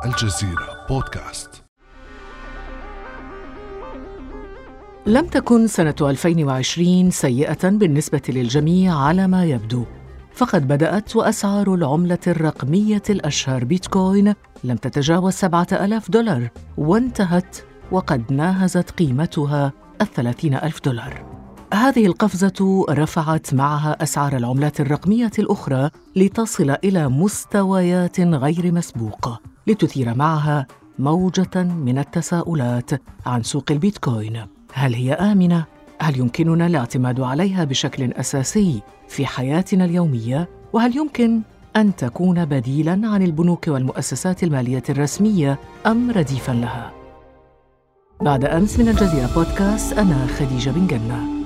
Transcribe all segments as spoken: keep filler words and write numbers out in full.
الجزيرة بودكاست. لم تكن سنة ألفين وعشرين سيئة بالنسبة للجميع على ما يبدو، فقد بدأت وأسعار العملة الرقمية الأشهر بيتكوين لم تتجاوز سبعة آلاف دولار، وانتهت وقد ناهزت قيمتها الثلاثين ألف دولار. هذه القفزة رفعت معها أسعار العملات الرقمية الأخرى لتصل إلى مستويات غير مسبوقة، لتثير معها موجة من التساؤلات عن سوق البيتكوين. هل هي آمنة؟ هل يمكننا الاعتماد عليها بشكل أساسي في حياتنا اليومية؟ وهل يمكن أن تكون بديلاً عن البنوك والمؤسسات المالية الرسمية أم رديفاً لها؟ بعد أمس من الجزيرة بودكاست، أنا خديجة بن جنة.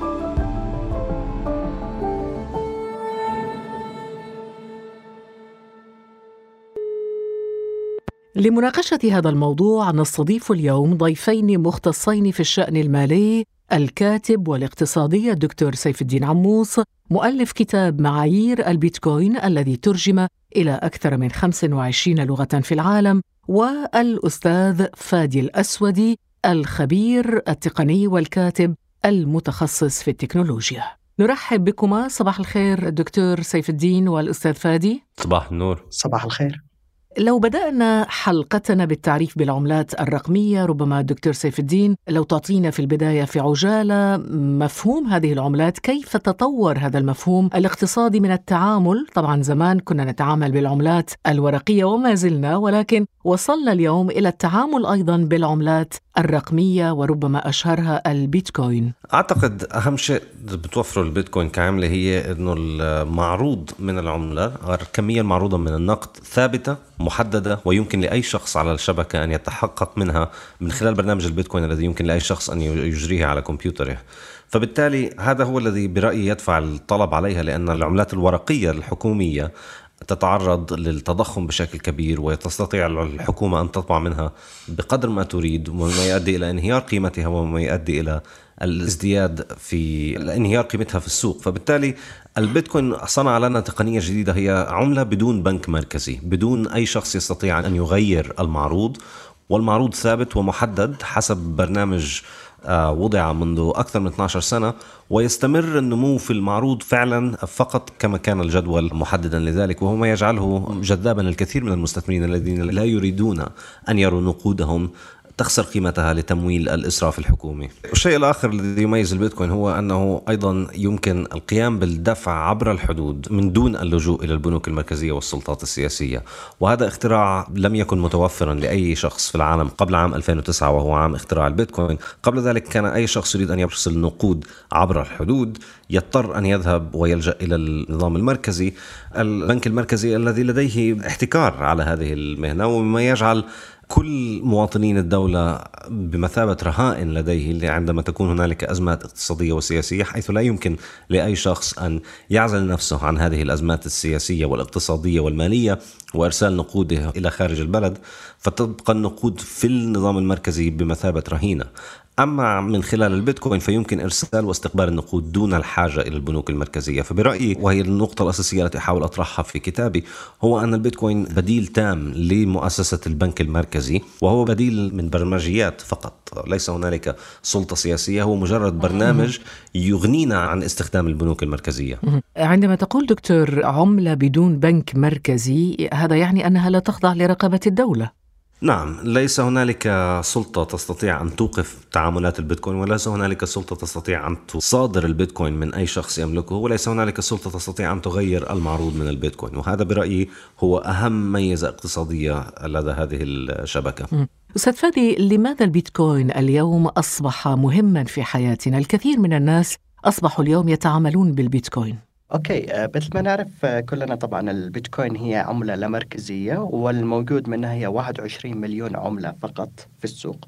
لمناقشة هذا الموضوع نستضيف اليوم ضيفين مختصين في الشأن المالي، الكاتب والاقتصادي الدكتور سيف الدين عموس، مؤلف كتاب معايير البيتكوين الذي ترجم إلى أكثر من خمس وعشرين لغة في العالم، والأستاذ فادي الأسودي، الخبير التقني والكاتب المتخصص في التكنولوجيا. نرحب بكما. صباح الخير الدكتور سيف الدين والأستاذ فادي. صباح النور. صباح الخير. لو بدأنا حلقتنا بالتعريف بالعملات الرقمية، ربما الدكتور سيف الدين لو تعطينا في البداية في عجالة مفهوم هذه العملات، كيف تطور هذا المفهوم الاقتصادي من التعامل؟ طبعا زمان كنا نتعامل بالعملات الورقية وما زلنا، ولكن وصلنا اليوم إلى التعامل أيضا بالعملات الرقمية وربما أشهرها البيتكوين. أعتقد أهم شيء بتوفره البيتكوين كعملة هي أنه المعروض من العملة، الكمية المعروضة من النقد ثابتة محددة، ويمكن لأي شخص على الشبكة أن يتحقق منها من خلال برنامج البيتكوين الذي يمكن لأي شخص أن يجريه على كمبيوتره. فبالتالي هذا هو الذي برأيي يدفع الطلب عليها، لأن العملات الورقية الحكومية تتعرض للتضخم بشكل كبير، وتستطيع الحكومة أن تطبع منها بقدر ما تريد، وما يؤدي إلى انهيار قيمتها وما يؤدي إلى الازدياد في انهيار قيمتها في السوق. فبالتالي البيتكوين صنع لنا تقنية جديدة، هي عملة بدون بنك مركزي، بدون أي شخص يستطيع أن يغير المعروض، والمعروض ثابت ومحدد حسب برنامج وضع منذ أكثر من اثنتي عشرة سنة، ويستمر النمو في المعروض فعلا فقط كما كان الجدول محددا لذلك، وهو ما يجعله جذابا للكثير من المستثمرين الذين لا يريدون أن يروا نقودهم تخسر قيمتها لتمويل الإسراف الحكومي. الشيء الآخر الذي يميز البيتكوين هو أنه أيضا يمكن القيام بالدفع عبر الحدود من دون اللجوء إلى البنوك المركزية والسلطات السياسية، وهذا اختراع لم يكن متوفرا لأي شخص في العالم قبل عام ألفين وتسعة، وهو عام اختراع البيتكوين. قبل ذلك كان أي شخص يريد أن يرسل نقود عبر الحدود يضطر أن يذهب ويلجأ إلى النظام المركزي، البنك المركزي الذي لديه احتكار على هذه المهنة، وما يجعل كل مواطنين الدولة بمثابة رهائن لديه عندما تكون هنالك أزمات اقتصادية وسياسية، حيث لا يمكن لأي شخص أن يعزل نفسه عن هذه الأزمات السياسية والاقتصادية والمالية وإرسال نقوده إلى خارج البلد، فتبقى النقود في النظام المركزي بمثابة رهينة. أما من خلال البيتكوين فيمكن إرسال واستقبال النقود دون الحاجة إلى البنوك المركزية. فبرأيي، وهي النقطة الأساسية التي أحاول أطرحها في كتابي، هو أن البيتكوين بديل تام لمؤسسة البنك المركزي، وهو بديل من برمجيات فقط، ليس هنالك سلطة سياسية، هو مجرد برنامج يغنينا عن استخدام البنوك المركزية. عندما تقول دكتور عملة بدون بنك مركزي، هذا يعني أنها لا تخضع لرقابة الدولة؟ نعم، ليس هنالك سلطة تستطيع أن توقف تعاملات البيتكوين، وليس هنالك سلطة تستطيع أن تصادر البيتكوين من أي شخص يملكه، وليس هنالك سلطة تستطيع أن تغير المعروض من البيتكوين، وهذا برأيي هو أهم ميزة اقتصادية لدى هذه الشبكة. أستاذ فادي، لماذا البيتكوين اليوم أصبح مهما في حياتنا؟ الكثير من الناس أصبحوا اليوم يتعاملون بالبيتكوين. أوكي، مثل ما نعرف كلنا طبعا البيتكوين هي عملة لا مركزية، والموجود منها هي واحد وعشرين مليون عملة فقط في السوق.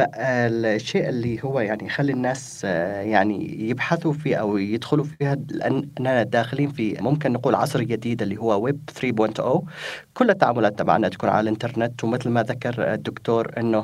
فالشيء اللي هو يعني يخلي الناس يعني يبحثوا فيه أو يدخلوا فيها، لأننا داخلين في ممكن نقول عصر جديد اللي هو ويب ثري بوينت أو. كل التعاملات تبعنا تكون على الإنترنت، ومثل ما ذكر الدكتور إنه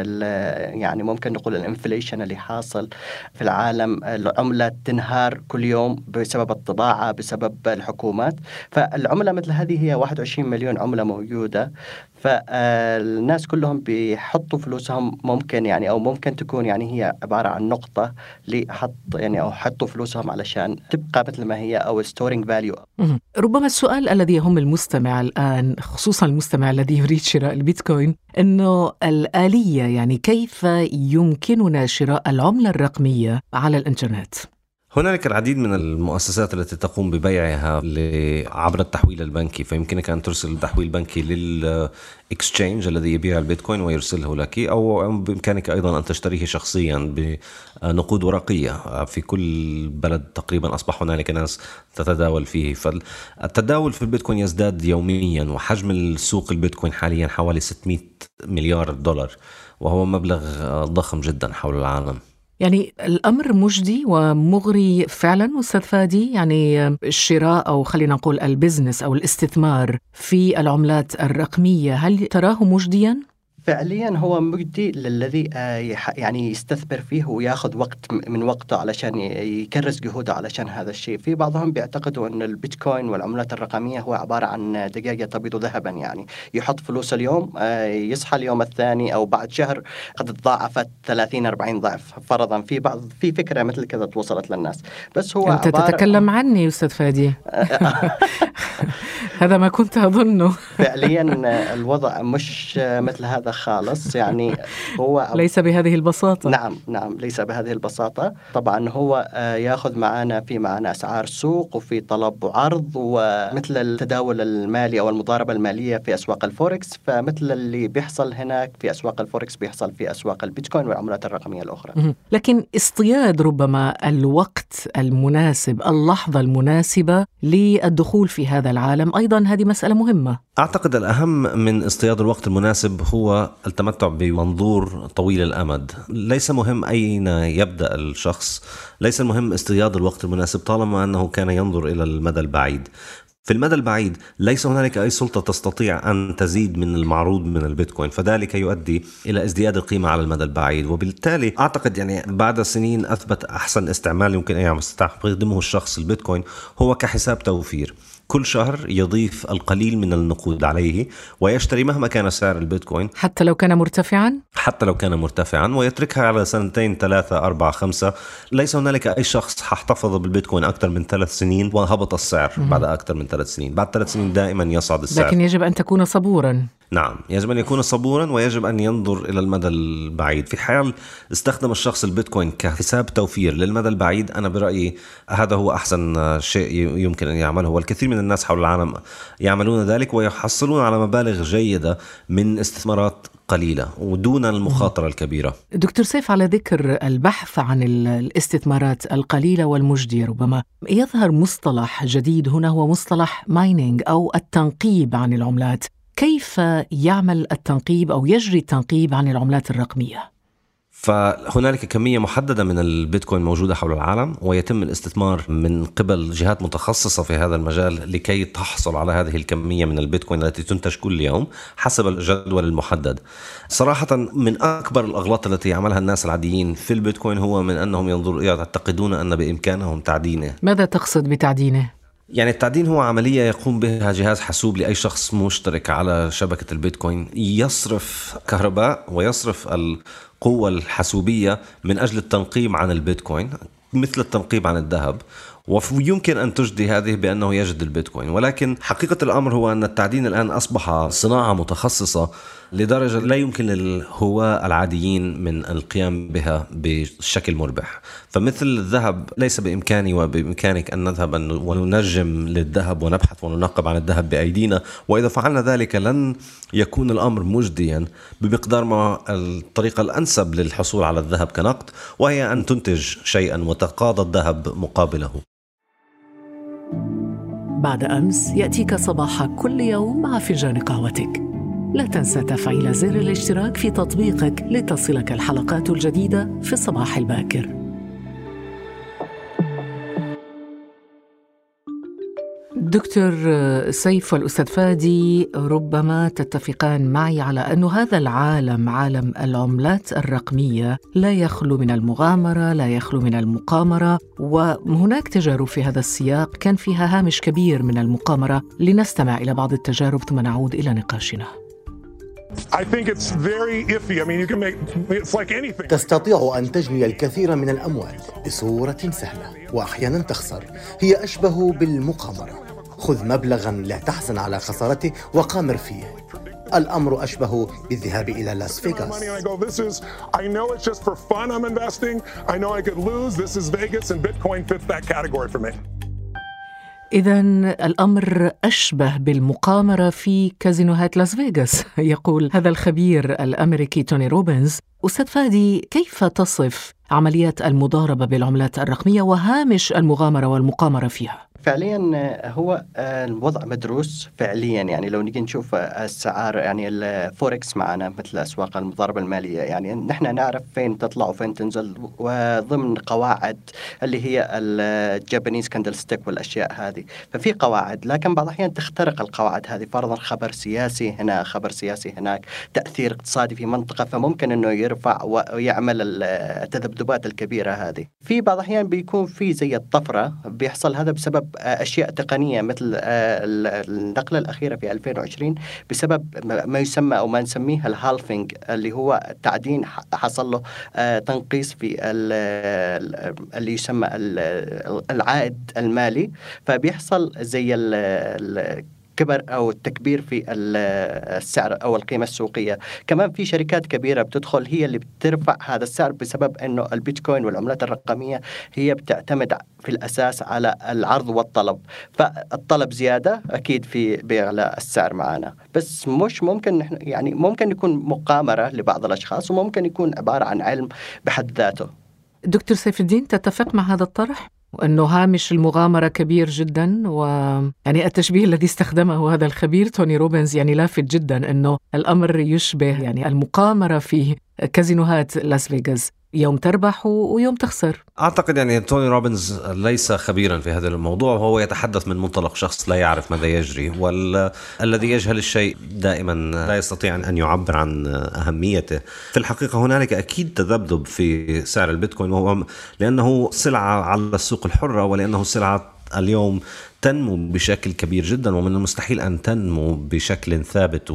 يعني ممكن نقول الانفليشن اللي حاصل في العالم، العملة تنهار كل يوم بسبب الطباعة مرتفعة بسبب الحكومات. فالعملة مثل هذه هي واحد وعشرين مليون عملة موجودة، فالناس كلهم بيحطوا فلوسهم ممكن يعني أو ممكن تكون يعني هي عبارة عن نقطة لحط يعني أو حطوا فلوسهم علشان تبقى مثل ما هي أو storing value. ربما السؤال الذي يهم المستمع الآن، خصوصا المستمع الذي يريد شراء البيتكوين، إنه الآلية، يعني كيف يمكننا شراء العملة الرقمية على الإنترنت؟ هنالك العديد من المؤسسات التي تقوم ببيعها عبر التحويل البنكي، فيمكنك أن ترسل التحويل البنكي للإكسشينج الذي يبيع البيتكوين ويرسله لك، أو بإمكانك أيضا أن تشتريه شخصيا بنقود ورقية. في كل بلد تقريبا أصبح هنالك ناس تتداول فيه، فالتداول في البيتكوين يزداد يوميا، وحجم السوق البيتكوين حاليا حوالي ستمائة مليار دولار، وهو مبلغ ضخم جدا حول العالم. يعني الأمر مجدي ومغري فعلا أستاذ فادي، يعني الشراء أو خلينا نقول البزنس أو الاستثمار في العملات الرقمية، هل تراه مجديا؟ فعليا هو مجدي للذي يعني يستثمر فيه وياخذ وقت من وقته علشان يكرس جهوده علشان هذا الشيء. في بعضهم بيعتقدوا أن البيتكوين والعملات الرقمية هو عبارة عن دقيقة تبيض ذهبا، يعني يحط فلوس اليوم يصحى اليوم الثاني أو بعد شهر قد تضاعفت ثلاثين أربعين ضعف فرضا. في بعض في فكرة مثل كذا توصلت للناس، بس هو أنت تتكلم عني أستاذ فادي. هذا ما كنت أظنه. فعليا الوضع مش مثل هذا خالص، يعني هو ليس بهذه البساطة. نعم نعم ليس بهذه البساطة. طبعا هو ياخذ معنا في معنا أسعار سوق وفي طلب وعرض، ومثل التداول المالي أو المضاربة المالية في أسواق الفوركس، فمثل اللي بيحصل هناك في أسواق الفوركس بيحصل في أسواق البيتكوين والعملات الرقمية الأخرى. لكن اصطياد ربما الوقت المناسب، اللحظة المناسبة للدخول في هذا العالم، أيضا هذه مسألة مهمة. أعتقد الأهم من اصطياد الوقت المناسب هو التمتع بمنظور طويل الأمد. ليس مهم أين يبدأ الشخص، ليس المهم اصطياد الوقت المناسب طالما أنه كان ينظر إلى المدى البعيد. في المدى البعيد ليس هنالك أي سلطة تستطيع أن تزيد من المعروض من البيتكوين، فذلك يؤدي إلى ازدياد القيمة على المدى البعيد. وبالتالي أعتقد يعني بعد سنين أثبت أحسن استعمال يمكن أن يستخدمه الشخص البيتكوين هو كحساب توفير. كل شهر يضيف القليل من النقود عليه ويشتري مهما كان سعر البيتكوين، حتى لو كان مرتفعا حتى لو كان مرتفعا ويتركها على سنتين ثلاثة أربعة خمسة. ليس هنالك أي شخص حاحتفظ بالبيتكوين أكثر من ثلاث سنين وهبط السعر بعد أكثر من ثلاث سنين. بعد ثلاث سنين دائما يصعد السعر، لكن يجب أن تكون صبورا. نعم، يجب أن يكون صبورا ويجب أن ينظر إلى المدى البعيد. في حال استخدم الشخص البيتكوين كحساب توفير للمدى البعيد، أنا برأيي هذا هو أحسن شيء يمكن أن يعمله، والكثير من الناس حول العالم يعملون ذلك ويحصلون على مبالغ جيدة من استثمارات قليلة ودون المخاطرة الكبيرة. دكتور سيف، على ذكر البحث عن الاستثمارات القليلة والمجدية، ربما يظهر مصطلح جديد هنا، هو مصطلح ماينينج أو التنقيب عن العملات. كيف يعمل التنقيب أو يجري التنقيب عن العملات الرقمية؟ فهنالك كمية محددة من البيتكوين موجودة حول العالم، ويتم الاستثمار من قبل جهات متخصصة في هذا المجال لكي تحصل على هذه الكمية من البيتكوين التي تنتج كل يوم حسب الجدول المحدد. صراحة من أكبر الأغلاط التي يعملها الناس العاديين في البيتكوين هو من أنهم ينظرون يعتقدون أن بإمكانهم تعدينه. ماذا تقصد بتعدينه؟ يعني التعدين هو عملية يقوم بها جهاز حاسوب لأي شخص مشترك على شبكة البيتكوين، يصرف كهرباء ويصرف القوة الحاسوبية من أجل التنقيب عن البيتكوين، مثل التنقيب عن الذهب. ويمكن أن تجدي هذه بأنه يجد البيتكوين، ولكن حقيقة الأمر هو أن التعدين الآن أصبح صناعة متخصصة لدرجة لا يمكن للهواة العاديين من القيام بها بشكل مربح. فمثل الذهب ليس بإمكاني وبإمكانك أن نذهب وننجم للذهب ونبحث وننقب عن الذهب بأيدينا، وإذا فعلنا ذلك لن يكون الأمر مجديا بمقدار ما الطريقة الأنسب للحصول على الذهب كنقد، وهي أن تنتج شيئا وتقاضى الذهب مقابله. بعد أمس يأتيك صباح كل يوم مع فنجان قهوتك. لا تنسى تفعيل زر الاشتراك في تطبيقك لتصلك الحلقات الجديدة في الصباح الباكر. دكتور سيف والأستاذ فادي، ربما تتفقان معي على أن هذا العالم، عالم العملات الرقمية، لا يخلو من المغامرة، لا يخلو من المقامرة، وهناك تجارب في هذا السياق كان فيها هامش كبير من المقامرة. لنستمع إلى بعض التجارب ثم نعود إلى نقاشنا. I think it's very iffy. I mean, you can make it's like anything. تستطيع أن تجني الكثير من الأموال بصورة سهلة وأحيانا تخسر. هي أشبه بالمقامرة. خذ مبلغا لا تحزن على خسارته وقامر فيه. الأمر أشبه بالذهاب إلى لاس فيغاس. I know it's just for fun I'm investing. I know I could lose. This is Vegas and Bitcoin fits that category for me. إذن الأمر أشبه بالمقامرة في كازينوهات لاس فيغاس، يقول هذا الخبير الأمريكي توني روبنز. أستاذ فادي، كيف تصف عمليات المضاربة بالعملات الرقمية وهامش المغامرة والمقامرة فيها؟ فعليا هو الوضع مدروس فعليا. يعني لو نيجي نشوف السعر، يعني الفوركس معنا مثل أسواق المضاربة المالية، يعني نحن نعرف فين تطلع وفين تنزل، وضمن قواعد اللي هي الجابانيز كاندلستيك والأشياء هذه. ففي قواعد، لكن بعض الأحيان تخترق القواعد هذه. فرضا خبر سياسي هنا، خبر سياسي هناك، تأثير اقتصادي في منطقة، فممكن أنه يرفع ويعمل التذبذبات الكبيرة هذه. في بعض الأحيان بيكون في زي الطفرة، بيحصل هذا بسبب أشياء تقنية مثل النقلة الأخيرة في ألفين وعشرين بسبب ما يسمى أو ما نسميه الهالفينج، اللي هو تعدين حصل له تنقيص في اللي يسمى العائد المالي. فبيحصل زي ال كبر أو التكبير في السعر أو القيمة السوقية. كمان في شركات كبيرة بتدخل هي اللي بترفع هذا السعر بسبب أنه البيتكوين والعملات الرقمية هي بتعتمد في الأساس على العرض والطلب. فالطلب زيادة أكيد في بيعلى السعر معنا، بس مش ممكن يعني ممكن يكون مقامرة لبعض الأشخاص، وممكن يكون عبارة عن علم بحد ذاته. دكتور سيف الدين، تتفق مع هذا الطرح وأنه هامش المغامرة كبير جدا؟ ويعني التشبيه الذي استخدمه هذا الخبير توني روبنز يعني لافت جدا، أنه الأمر يشبه يعني المقامرة في كازينوهات لاس فيغاس، يوم تربح ويوم تخسر. أعتقد يعني توني روبنز ليس خبيرا في هذا الموضوع، وهو يتحدث من منطلق شخص لا يعرف ماذا يجري، والذي يجهل الشيء دائما لا يستطيع أن يعبر عن أهميته. في الحقيقة هنالك أكيد تذبذب في سعر البيتكوين، وهو لأنه سلعة على السوق الحرة، ولأنه سلعة اليوم تنمو بشكل كبير جدا، ومن المستحيل أن تنمو بشكل ثابت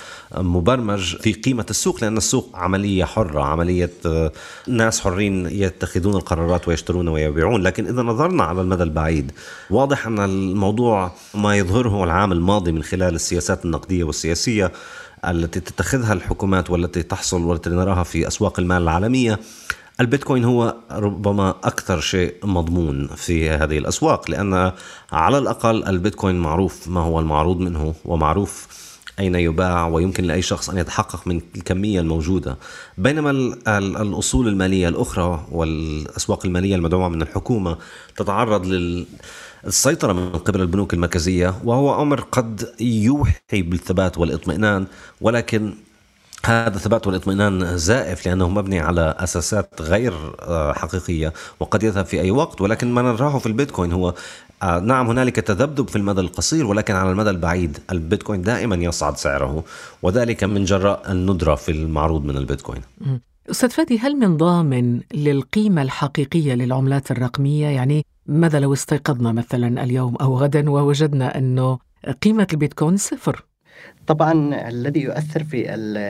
ومبرمج في قيمة السوق، لأن السوق عملية حرة، عملية ناس حرين يتخذون القرارات ويشترون ويبيعون. لكن إذا نظرنا على المدى البعيد، واضح أن الموضوع ما يظهره العام الماضي من خلال السياسات النقدية والسياسية التي تتخذها الحكومات والتي تحصل والتي نراها في أسواق المال العالمية. البيتكوين هو ربما أكثر شيء مضمون في هذه الأسواق، لأن على الأقل البيتكوين معروف ما هو المعروض منه، ومعروف أين يباع، ويمكن لأي شخص أن يتحقق من الكمية الموجودة. بينما الأصول المالية الأخرى والأسواق المالية المدعومة من الحكومة تتعرض للسيطرة من قبل البنوك المركزية، وهو أمر قد يوحي بالثبات والاطمئنان، ولكن هذا الثبات والاطمئنان زائف لأنه مبني على أساسات غير حقيقية وقد يذهب في أي وقت. ولكن ما نراه في البيتكوين هو نعم هنالك تذبذب في المدى القصير، ولكن على المدى البعيد البيتكوين دائما يصعد سعره، وذلك من جراء الندرة في المعروض من البيتكوين. أستاذ فادي، هل من ضامن للقيمة الحقيقية للعملات الرقمية؟ يعني ماذا لو استيقظنا مثلا اليوم أو غدا ووجدنا أنه قيمة البيتكوين صفر؟ طبعا الذي يؤثر في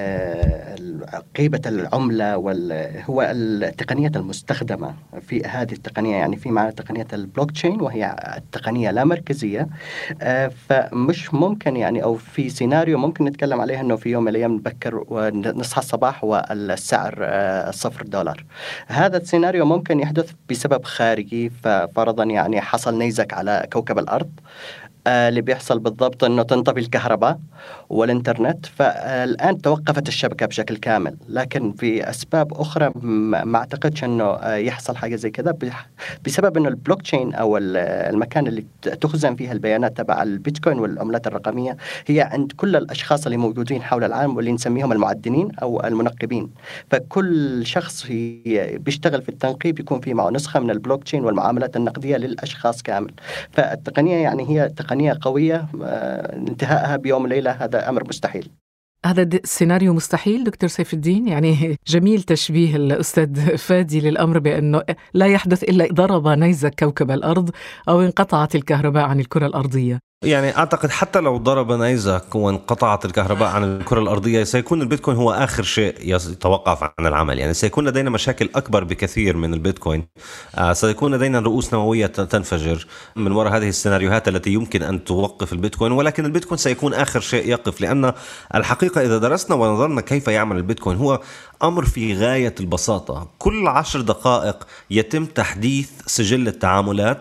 قيمة العملة هو التقنية المستخدمة في هذه التقنية. يعني في معنى تقنية البلوك تشين، وهي التقنية لا مركزية. فمش ممكن يعني أو في سيناريو ممكن نتكلم عليه أنه في يوم من الأيام نبكر ونصحى الصباح والسعر صفر دولار. هذا السيناريو ممكن يحدث بسبب خارجي، ففرضا يعني حصل نيزك على كوكب الأرض. اللي بيحصل بالضبط أنه تنطفي الكهرباء والإنترنت، فالآن توقفت الشبكة بشكل كامل. لكن في أسباب أخرى ما أعتقدش أنه يحصل حاجة زي كذا، بسبب أنه البلوك تشين أو المكان اللي تخزن فيها البيانات تبع البيتكوين والعملات الرقمية هي عند كل الأشخاص اللي موجودين حول العالم، واللي نسميهم المعدنين أو المنقبين. فكل شخص بيشتغل في التنقيب يكون في معه نسخة من البلوك تشين والمعاملات النقدية للأشخاص كامل. فالتقنية يعني هي تقنية رقمانية قوية انتهائها بيوم وليلة هذا أمر مستحيل. هذا سيناريو مستحيل دكتور سيف الدين. يعني جميل تشبيه الأستاذ فادي للأمر بأنه لا يحدث إلا ضرب نيزك كوكب الأرض أو انقطعت الكهرباء عن الكرة الأرضية. يعني أعتقد حتى لو ضرب نيزك وانقطعت الكهرباء عن الكرة الأرضية سيكون البيتكوين هو آخر شيء يتوقف عن العمل. يعني سيكون لدينا مشاكل أكبر بكثير من البيتكوين. آه سيكون لدينا رؤوس نووية تنفجر من وراء هذه السيناريوهات التي يمكن أن توقف البيتكوين، ولكن البيتكوين سيكون آخر شيء يقف، لأن الحقيقة إذا درسنا ونظرنا كيف يعمل البيتكوين هو أمر في غاية البساطة. كل عشر دقائق يتم تحديث سجل التعاملات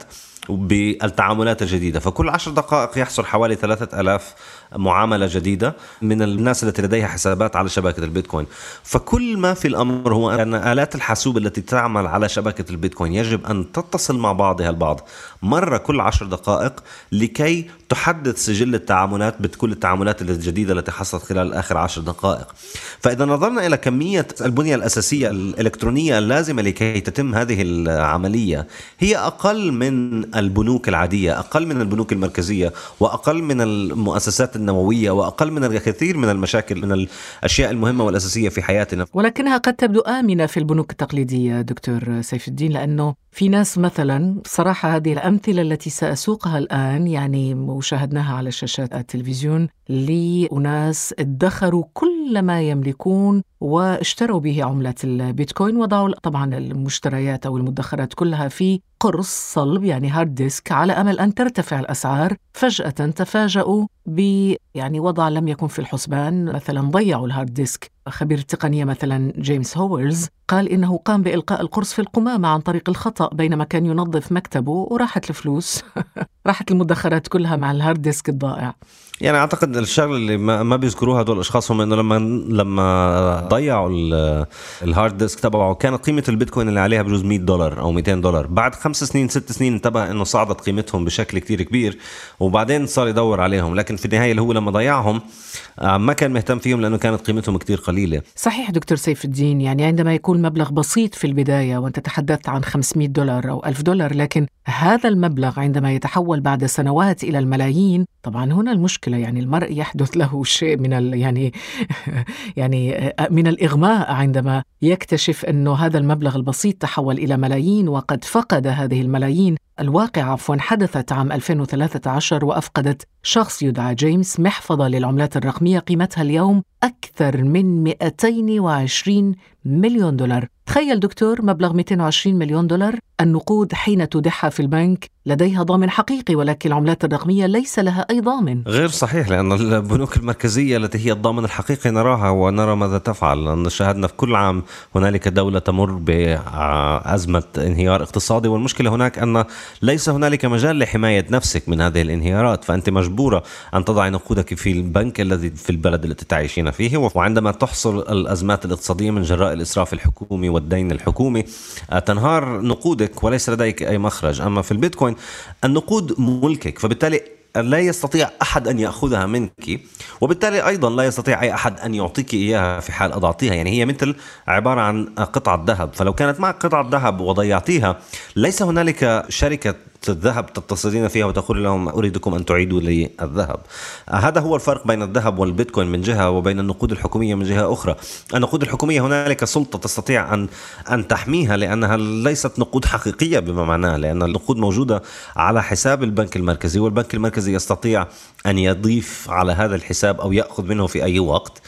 بالتعاملات الجديدة، فكل عشر دقائق يحصل حوالي ثلاثة ألاف معاملة جديدة من الناس التي لديها حسابات على شبكة البيتكوين. فكل ما في الأمر هو أن آلات الحاسوب التي تعمل على شبكة البيتكوين يجب أن تتصل مع بعضها البعض مرة كل عشر دقائق لكي تحدث سجل التعاملات بكل التعاملات الجديدة التي حصلت خلال آخر عشر دقائق. فإذا نظرنا إلى كمية البنية الأساسية الإلكترونية اللازمة لكي تتم هذه العملية هي أقل من البنوك العادية، أقل من البنوك المركزية، وأقل من المؤسسات النووية، وأقل من الكثير من المشاكل من الأشياء المهمة والأساسية في حياتنا. ولكنها قد تبدو آمنة في البنوك التقليدية دكتور سيف الدين، لأنه في ناس مثلا صراحة هذه الأمثلة التي سأسوقها الآن يعني وشاهدناها على شاشات التلفزيون لأناس ادخروا كل ما يملكون واشتروا به عملة البيتكوين، وضعوا طبعا المشتريات أو المدخرات كلها في قرص صلب يعني هارد ديسك على أمل أن ترتفع الأسعار. فجأة تفاجؤوا ب يعني وضع لم يكن في الحسبان، مثلا ضيعوا الهارد ديسك. خبير التقنية مثلا جيمس هويرز قال إنه قام بإلقاء القرص في القمامة عن طريق الخطأ بينما كان ينظف مكتبه، وراحت الفلوس راحت المدخرات كلها مع الهارد ديسك الضائع. يعني أعتقد الشغل اللي ما, ما بيذكروها هذول الأشخاص هم إنه لما لما ضيعوا الهارد ديسك تبعه كانت قيمة البيتكوين اللي عليها بجوز مية دولار أو مئتين دولار. بعد خمس سنين ست سنين انتبه إنه صعدت قيمتهم بشكل كتير كبير، وبعدين صار يدور عليهم، لكن في النهاية اللي هو لما ضيعهم ما كان مهتم فيهم لأنه كانت قيمتهم كتير قليلة. صحيح دكتور سيف الدين، يعني عندما يكون مبلغ بسيط في البداية وأنت تحدثت عن خمسمئة دولار أو ألف دولار، لكن هذا المبلغ عندما يتحول بعد سنوات إلى الملايين، طبعا هنا المشكلة. يعني المرء يحدث له شيء من ال يعني يعني من الإغماء عندما يكتشف أنه هذا المبلغ البسيط تحول إلى ملايين، وقد فقد هذه الملايين. الواقعة عفوا حدثت عام ألفين وثلاثة عشر وأفقدت شخص يدعى جيمس محفظة للعملات الرقمية قيمتها اليوم أكثر من مئتين وعشرين مليون دولار. تخيل دكتور، مبلغ مئتين وعشرين مليون دولار. النقود حين تودعها في البنك لديها ضامن حقيقي، ولكن العملات الرقمية ليس لها أي ضامن. غير صحيح، لأن البنوك المركزية التي هي الضامن الحقيقي نراها ونرى ماذا تفعل. لأن شاهدنا في كل عام هنالك دولة تمر بأزمة انهيار اقتصادي، والمشكلة هناك أن ليس هنالك مجال لحماية نفسك من هذه الانهيارات، فأنت مجبورة أن تضع نقودك في البنك الذي في البلد التي تعيشين فيه. وعندما تحصل الأزمات الاقتصادية من جراء الإسراف الحكومي والدين الحكومي تنهار نقودك وليس لديك أي مخرج. أما في البيتكوين النقود ملكك، فبالتالي لا يستطيع أحد أن يأخذها منك، وبالتالي أيضا لا يستطيع أي أحد أن يعطيك إياها في حال أضعتيها. يعني هي مثل عبارة عن قطعة ذهب، فلو كانت معك قطعة ذهب وضيعتيها ليس هنالك شركة الذهب تتصلين فيها وتقول لهم أريدكم أن تعيدوا لي الذهب. هذا هو الفرق بين الذهب والبيتكوين من جهة، وبين النقود الحكومية من جهة أخرى. النقود الحكومية هنالك سلطة تستطيع أن أن تحميها، لأنها ليست نقود حقيقية بما معناه، لأن النقود موجودة على حساب البنك المركزي، والبنك المركزي يستطيع أن يضيف على هذا الحساب أو يأخذ منه في أي وقت.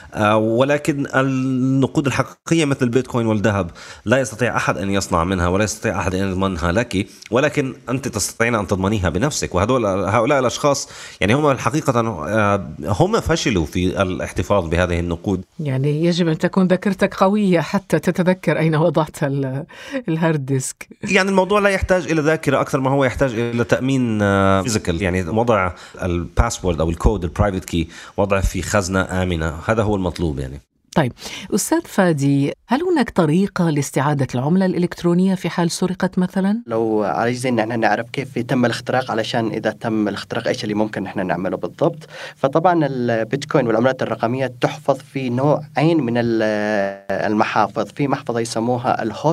ولكن النقود الحقيقية مثل البيتكوين والذهب لا يستطيع أحد أن يصنع منها ولا يستطيع أحد أن يضمنها لك، ولكن أنت تستطيعين أن تضمنيها بنفسك. وهذول هؤلاء الأشخاص يعني هم الحقيقة هم فشلوا في الاحتفاظ بهذه النقود. يعني يجب أن تكون ذاكرتك قوية حتى تتذكر أين وضعت الهارد ديسك. يعني الموضوع لا يحتاج إلى ذاكرة أكثر ما هو يحتاج إلى تأمين فيزيكال، يعني وضع الباسورد أو الكود البرايفت كي وضع في خزنة آمنة، هذا هو المطلوب يعني. طيب أستاذ فادي، هل هناك طريقة لاستعادة العملة الإلكترونية في حال سرقت مثلا؟ لو عايزين نحن نعرف كيف يتم الاختراق، علشان إذا تم الاختراق إيش اللي ممكن نحن نعمله بالضبط. فطبعا البيتكوين والعملات الرقمية تحفظ في نوعين من المحافظ. في محفظة يسموها الهوت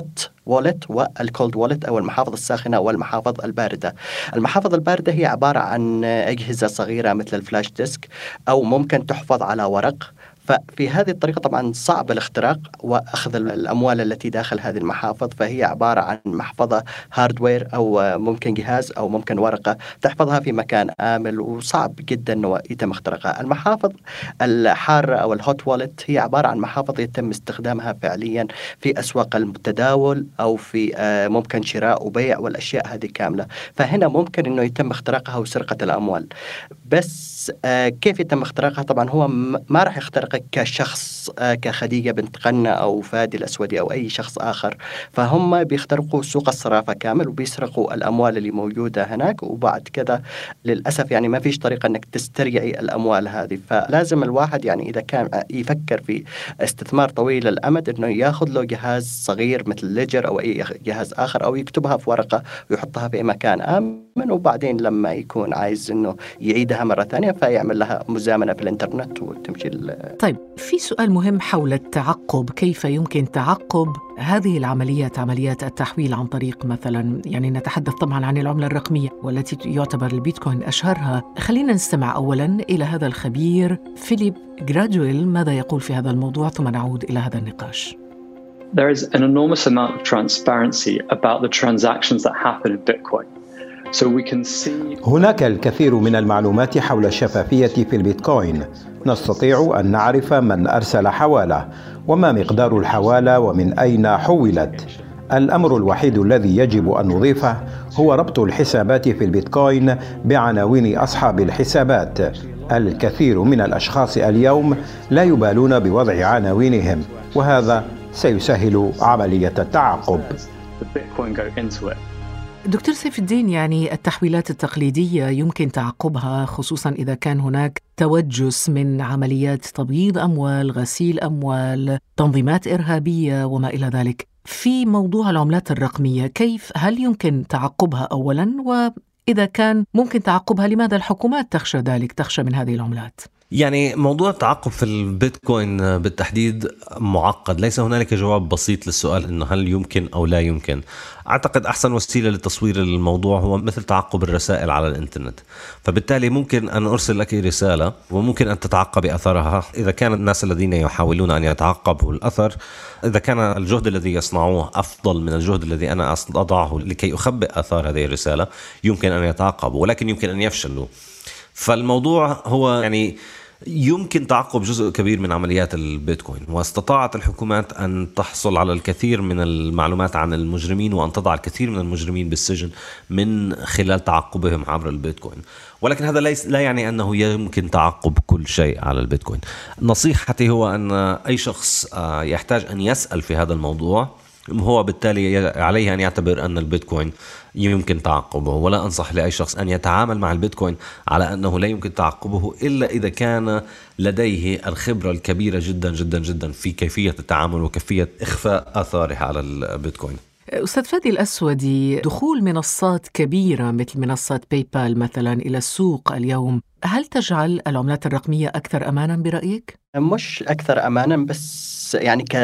والت والكولد والت أو المحافظ الساخنة والمحافظ الباردة. المحافظ الباردة هي عبارة عن أجهزة صغيرة مثل الفلاش ديسك أو ممكن تحفظ على ورق. ففي هذه الطريقة طبعا صعب الاختراق وأخذ الأموال التي داخل هذه المحافظ، فهي عبارة عن محفظة هاردوير أو ممكن جهاز أو ممكن ورقة تحفظها في مكان آمن، وصعب جدا أنه يتم اختراقها. المحافظ الحارة أو الهوت والت هي عبارة عن محافظ يتم استخدامها فعليا في أسواق التداول أو في ممكن شراء وبيع والأشياء هذه كاملة، فهنا ممكن أنه يتم اختراقها وسرقة الأموال. بس كيف يتم اختراقها؟ طبعا هو ما راح يخترقك كشخص كخديجة بنت قنة أو فادي الأسودي أو أي شخص آخر، فهم بيخترقوا سوق الصرافة كامل وبيسرقوا الأموال اللي موجودة هناك، وبعد كذا للأسف يعني ما فيش طريقة أنك تسترجعي الأموال هذه. فلازم الواحد يعني إذا كان يفكر في استثمار طويل الأمد أنه ياخذ له جهاز صغير مثل ليجر أو أي جهاز آخر، أو يكتبها في ورقة ويحطها في مكان آمن، وبعدين لما يكون عايز أنه يعيدها مرة ثانية فيعمل لها مزامنة في الإنترنت وتمشي. طيب، في سؤال مهم حول التعقب. كيف يمكن تعقب هذه العمليات، عمليات التحويل عن طريق مثلا، يعني نتحدث طبعا عن العملة الرقمية والتي يعتبر البيتكوين أشهرها. خلينا نستمع أولا إلى هذا الخبير فيليب جرادويل ماذا يقول في هذا الموضوع، ثم نعود إلى هذا النقاش. There is an enormous amount of transparency about the transactions that happen in Bitcoin. So we can see... هناك الكثير من المعلومات حول الشفافية في البيتكوين. نستطيع أن نعرف من أرسل حوالة وما مقدار الحوالة ومن أين حولت. الأمر الوحيد الذي يجب أن نضيفه هو ربط الحسابات في البيتكوين بعناوين أصحاب الحسابات. الكثير من الأشخاص اليوم لا يبالون بوضع عناوينهم، وهذا سيسهل عملية التعقب. دكتور سيف الدين، يعني التحويلات التقليدية يمكن تعقبها، خصوصا إذا كان هناك توجس من عمليات تبييض أموال، غسيل أموال، تنظيمات إرهابية وما إلى ذلك. في موضوع العملات الرقمية، كيف هل يمكن تعقبها أولا؟ وإذا كان ممكن تعقبها، لماذا الحكومات تخشى ذلك، تخشى من هذه العملات؟ يعني موضوع التعقب في البيتكوين بالتحديد معقد، ليس هنالك جواب بسيط للسؤال إنه هل يمكن أو لا يمكن. أعتقد أحسن وسيلة لتصوير الموضوع هو مثل تعقب الرسائل على الإنترنت. فبالتالي ممكن أن أرسل لك رسالة وممكن أن تتعقب أثرها. إذا كان الناس الذين يحاولون أن يتعقبوا الأثر، إذا كان الجهد الذي يصنعوه أفضل من الجهد الذي أنا أضعه لكي أخبئ أثار هذه الرسالة، يمكن أن يتعقبوا، ولكن يمكن أن يفشلوا. فالموضوع هو يعني يمكن تعقب جزء كبير من عمليات البيتكوين، واستطاعت الحكومات أن تحصل على الكثير من المعلومات عن المجرمين وأن تضع الكثير من المجرمين بالسجن من خلال تعقبهم عبر البيتكوين. ولكن هذا ليس لا يعني أنه يمكن تعقب كل شيء على البيتكوين. نصيحتي هو أن أي شخص يحتاج أن يسأل في هذا الموضوع، هو بالتالي عليه أن يعتبر أن البيتكوين يمكن تعقبه، ولا أنصح لأي شخص أن يتعامل مع البيتكوين على أنه لا يمكن تعقبه إلا إذا كان لديه الخبرة الكبيرة جدا جدا جدا في كيفية التعامل وكيفية إخفاء آثاره على البيتكوين. أستاذ فادي الأسودي، دخول منصات كبيرة مثل منصة باي بال مثلا إلى السوق اليوم، هل تجعل العملات الرقمية أكثر أمانا برأيك؟ مش أكثر أمانا، بس يعني ك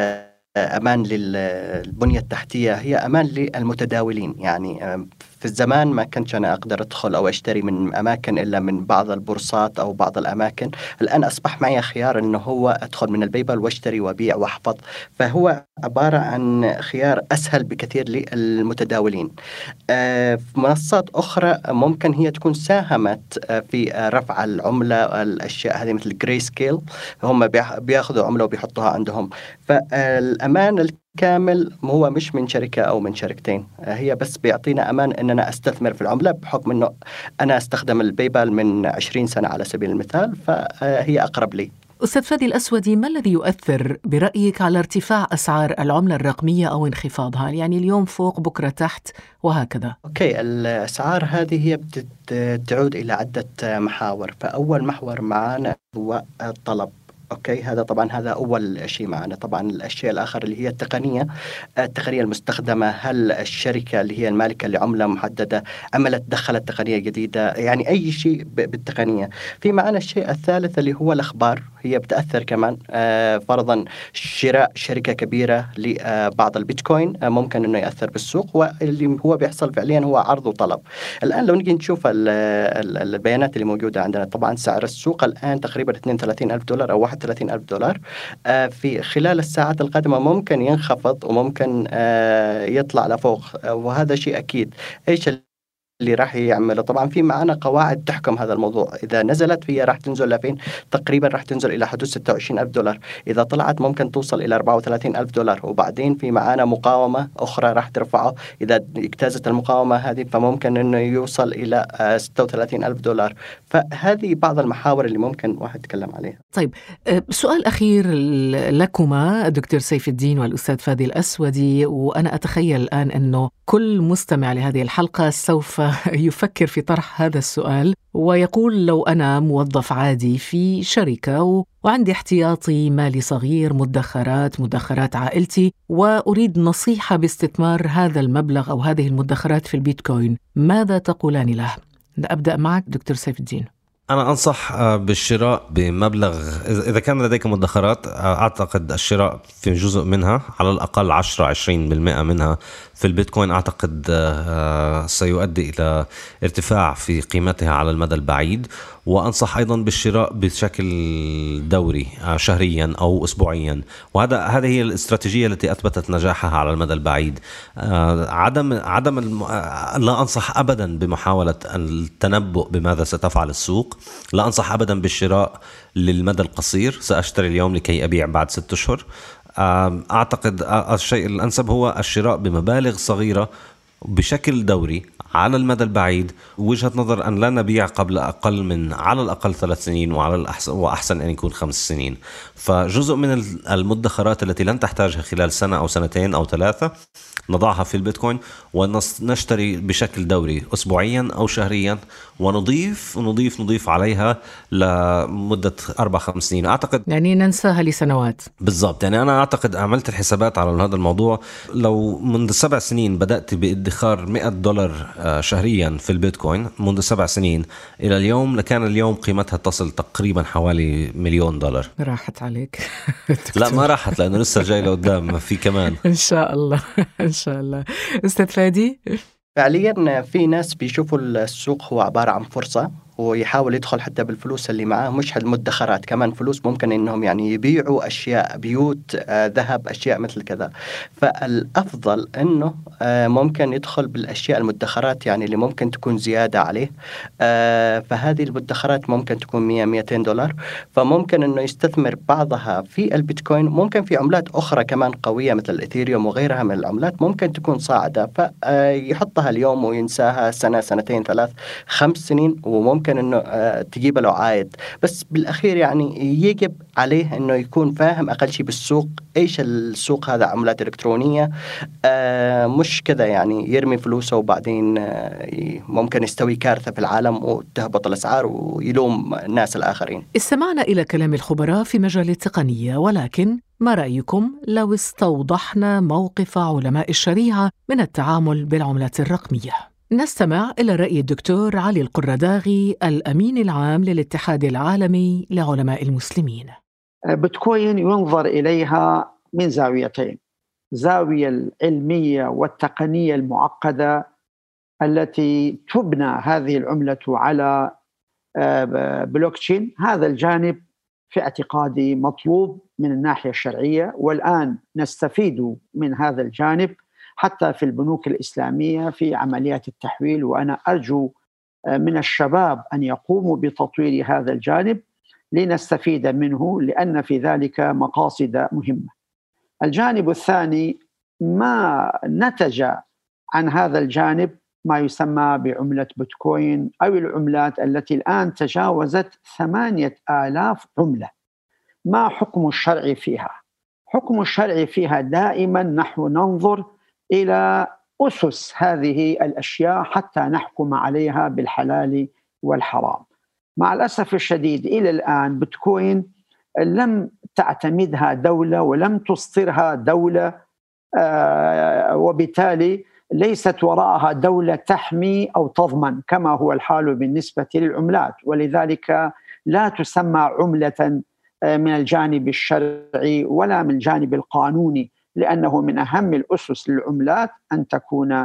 أمان للبنية التحتية، هي أمان للمتداولين. يعني في الزمان ما كنت أنا أقدر أدخل أو أشتري من أماكن إلا من بعض البورصات أو بعض الأماكن. الآن أصبح معي خيار أنه هو أدخل من البيبال واشتري وبيع وأحفظ، فهو عبارة عن خيار أسهل بكثير للمتداولين. في منصات أخرى ممكن هي تكون ساهمت في رفع العملة، الأشياء هذه مثل جراي سكيل، هم بياخذوا عملة وبيحطوها عندهم. فالأمان كامل هو مش من شركة أو من شركتين، هي بس بيعطينا أمان أننا أستثمر في العملة، بحكم أنه أنا أستخدم البيبال من عشرين سنة على سبيل المثال، فهي أقرب لي. أستاذ فادي الأسودي، ما الذي يؤثر برأيك على ارتفاع أسعار العملة الرقمية أو انخفاضها؟ يعني اليوم فوق بكرة تحت وهكذا. أوكي، الأسعار هذه هي بتعود إلى عدة محاور. فأول محور معنا هو الطلب. أوكي، هذا طبعا هذا أول شيء معنا. طبعا الأشياء الآخر اللي هي التقنية التقنية المستخدمة، هل الشركة اللي هي المالكة لعملة محددة عملت دخلت تقنية جديدة، يعني أي شيء بالتقنية. في معنا الشيء الثالث اللي هو الأخبار، هي بتأثر كمان. آه فرضا شراء شركة كبيرة لبعض البيتكوين آه ممكن أنه يأثر بالسوق، واللي هو بيحصل فعليا هو عرض وطلب. الآن لو نجي نشوف ال ال البيانات اللي موجودة عندنا، طبعا سعر السوق الآن تقريبا اثنين وثلاثين ألف دولار أو واحد وثلاثين ألف دولار. آه في خلال الساعات القادمة ممكن ينخفض وممكن آه يطلع لفوق، آه وهذا شيء أكيد. إيش اللي راح يعمله؟ طبعا في معنا قواعد تحكم هذا الموضوع. إذا نزلت هي راح تنزل لفين؟ تقريبا راح تنزل إلى حدود ستة وعشرين ألف دولار. إذا طلعت ممكن توصل إلى أربعة وثلاثين ألف دولار، وبعدين في معنا مقاومة أخرى راح ترفعه. إذا اجتازت المقاومة هذه فممكن إنه يوصل إلى ستة وثلاثين ألف دولار. فهذه بعض المحاور اللي ممكن واحد يتكلم عليها. طيب، سؤال أخير لكما دكتور سيف الدين والأستاذ فادي الأسودي، وأنا أتخيل الآن أنه كل مستمع لهذه الحلقة سوف يفكر في طرح هذا السؤال ويقول: لو أنا موظف عادي في شركة وعندي احتياطي مالي صغير، مدخرات مدخرات عائلتي، وأريد نصيحة باستثمار هذا المبلغ أو هذه المدخرات في البيتكوين، ماذا تقولان له؟ أبدأ معك دكتور سيف الدين. أنا أنصح بالشراء بمبلغ، إذا كان لديك مدخرات أعتقد الشراء في جزء منها على الأقل عشرة عشرين بالمئة منها في البيتكوين، أعتقد سيؤدي إلى ارتفاع في قيمتها على المدى البعيد. وأنصح أيضا بالشراء بشكل دوري شهريا أو أسبوعيا، وهذا هذه هي الاستراتيجية التي أثبتت نجاحها على المدى البعيد. عدم عدم الم... لا أنصح أبدا بمحاولة التنبؤ بماذا ستفعل السوق. لا أنصح أبدا بالشراء للمدى القصير، سأشتري اليوم لكي أبيع بعد ست أشهر. أعتقد الشيء الأنسب هو الشراء بمبالغ صغيرة بشكل دوري على المدى البعيد. وجهة نظر أن لا نبيع قبل أقل من على الأقل ثلاث سنين، وعلى الأحسن وأحسن أن يكون خمس سنين. فجزء من المدخرات التي لن تحتاجها خلال سنة أو سنتين أو ثلاثة نضعها في البيتكوين، ونشتري بشكل دوري أسبوعيا أو شهريا، ونضيف نضيف نضيف عليها لمدة أربع خمس سنين. أعتقد يعني ننساها لسنوات بالضبط. يعني أنا أعتقد عملت الحسابات على هذا الموضوع. لو منذ سبع سنين بدأت بادخار مئة دولار شهريا في البيتكوين منذ سبع سنين إلى اليوم، لكان اليوم قيمتها تصل تقريبا حوالي مليون دولار. راحت عليك؟ لا ما راحت، لأنه لسه جاي لقدام في كمان إن شاء الله. إن شاء الله. أستاذ فادي، فعليا في ناس بيشوفوا السوق هو عبارة عن فرصة، ويحاول يدخل حتى بالفلوس اللي معاه، مش المدخرات، كمان فلوس ممكن انهم يعني يبيعوا اشياء، بيوت، آه، ذهب، اشياء مثل كذا. فالافضل انه آه، ممكن يدخل بالاشياء المدخرات يعني اللي ممكن تكون زيادة عليه. آه، فهذه المدخرات ممكن تكون مية مئتين دولار، فممكن انه يستثمر بعضها في البيتكوين. ممكن في عملات اخرى كمان قوية مثل الاثيريوم وغيرها من العملات ممكن تكون صاعدة، فيحطها اليوم وينساها سنة سنتين ثلاث خمس سنين، وممكن ممكن انه تجيب له عائد. بس بالاخير يعني يجب عليه انه يكون فاهم اقل شيء بالسوق، ايش السوق هذا، عملات الكترونيه، آه مش كذا يعني يرمي فلوسه وبعدين آه ممكن يستوي كارثه في العالم وتهبط الاسعار ويلوم الناس الاخرين. استمعنا الى كلام الخبراء في مجال التقنيه، ولكن ما رايكم لو استوضحنا موقف علماء الشريعه من التعامل بالعملات الرقميه؟ نستمع إلى رأي الدكتور علي القرداغي الأمين العام للاتحاد العالمي لعلماء المسلمين. بيتكوين ينظر إليها من زاويتين: زاوية العلمية والتقنية المعقدة التي تبنى هذه العملة على بلوكتشين. هذا الجانب في اعتقادي مطلوب من الناحية الشرعية، والآن نستفيد من هذا الجانب حتى في البنوك الإسلامية في عمليات التحويل. وأنا أرجو من الشباب أن يقوموا بتطوير هذا الجانب لنستفيد منه، لأن في ذلك مقاصد مهمة. الجانب الثاني، ما نتج عن هذا الجانب ما يسمى بعملة بيتكوين أو العملات التي الآن تجاوزت ثمانية آلاف عملة. ما حكم الشرع فيها؟ حكم الشرع فيها دائما نحن ننظر إلى أسس هذه الأشياء حتى نحكم عليها بالحلال والحرام. مع الأسف الشديد إلى الآن بيتكوين لم تعتمدها دولة ولم تصدرها دولة، آه وبالتالي ليست وراءها دولة تحمي أو تضمن كما هو الحال بالنسبة للعملات، ولذلك لا تسمى عملة من الجانب الشرعي ولا من الجانب القانوني، لأنه من أهم الأسس للعملات أن تكون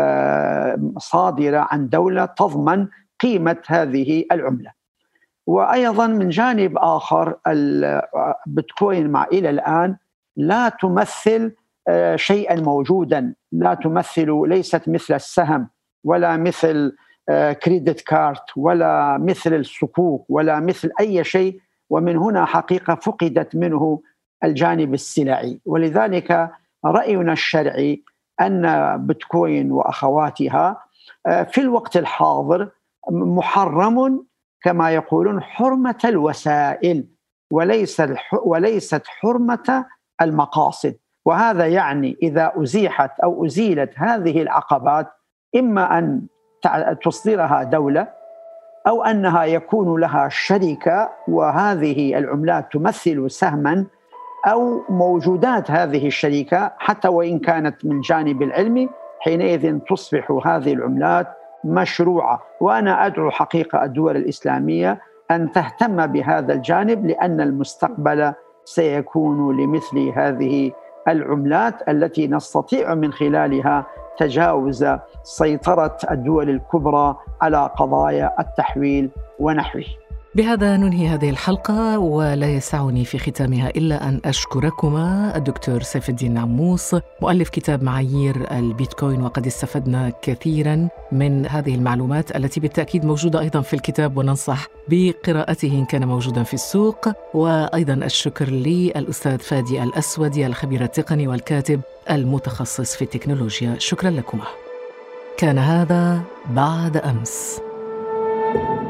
صادرة عن دولة تضمن قيمة هذه العملة. وأيضا من جانب آخر البيتكوين مع إلى الآن لا تمثل شيئا موجودا، لا تمثل، ليست مثل السهم ولا مثل كريدت كارت ولا مثل الصكوك ولا مثل أي شيء، ومن هنا حقيقة فقدت منه الجانب السلعي. ولذلك رأينا الشرعي أن بيتكوين وأخواتها في الوقت الحاضر محرم كما يقولون حرمة الوسائل وليس وليست حرمة المقاصد. وهذا يعني إذا أزيحت أو أزيلت هذه العقبات، إما أن تصدرها دولة أو أنها يكون لها شركة وهذه العملات تمثل سهما، أو موجودات هذه الشركة حتى وإن كانت من جانب العلمي، حينئذ تصبح هذه العملات مشروعة. وأنا أدعو حقيقة الدول الإسلامية أن تهتم بهذا الجانب، لأن المستقبل سيكون لمثل هذه العملات التي نستطيع من خلالها تجاوز سيطرة الدول الكبرى على قضايا التحويل ونحوه. بهذا ننهي هذه الحلقة، ولا يسعني في ختامها إلا أن أشكركما الدكتور سيف الدين نعموس مؤلف كتاب معايير البيتكوين، وقد استفدنا كثيرا من هذه المعلومات التي بالتأكيد موجودة أيضا في الكتاب، وننصح بقراءته إن كان موجودا في السوق. وأيضا الشكر للأستاذ فادي الأسودي الخبير التقني والكاتب المتخصص في التكنولوجيا. شكرا لكما. كان هذا بعد أمس.